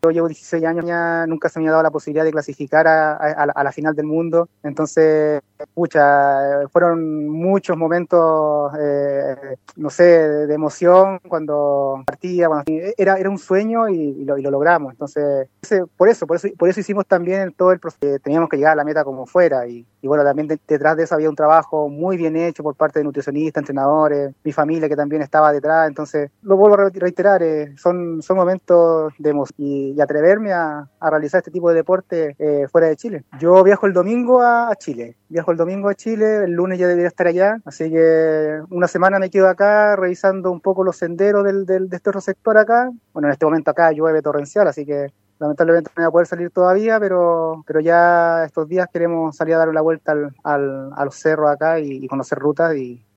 Yo llevo 16 años, ya nunca se me ha dado la posibilidad de clasificar a la final del mundo. Entonces, pucha, fueron muchos momentos, no sé, de emoción cuando partía. Era un sueño y lo logramos. Entonces, por eso hicimos también todo el proceso. Teníamos que llegar a la meta como fuera. Y bueno, también detrás de eso había un trabajo muy bien hecho por parte de nutricionistas, entrenadores, mi familia que también estaba detrás. Entonces, lo vuelvo a reiterar, son momentos de emoción y atreverme a realizar este tipo de deporte fuera de Chile. Yo viajo el domingo a Chile. Viajo el domingo a Chile, el lunes ya debería estar allá, así que una semana me quedo acá revisando un poco los senderos de este otro sector acá. Bueno, en este momento acá llueve torrencial, así que lamentablemente no voy a poder salir todavía, pero ya estos días queremos salir a dar una vuelta a los cerros acá y conocer rutas